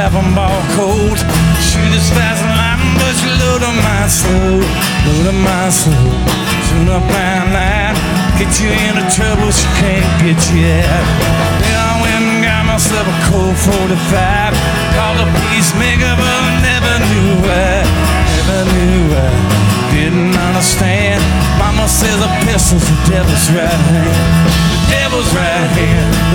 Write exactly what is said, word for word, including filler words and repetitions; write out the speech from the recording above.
have them all cold. Shoot as fast as lightning, but you load them my slow, load them my slow. Tune up nine nine, get you into trouble she can't get you out. Then I went and got myself a Colt forty-five. Called a peacemaker, but I never knew why, never knew why. Didn't understand. Mama says a pistol's the devil's right hand, the devil's right hand,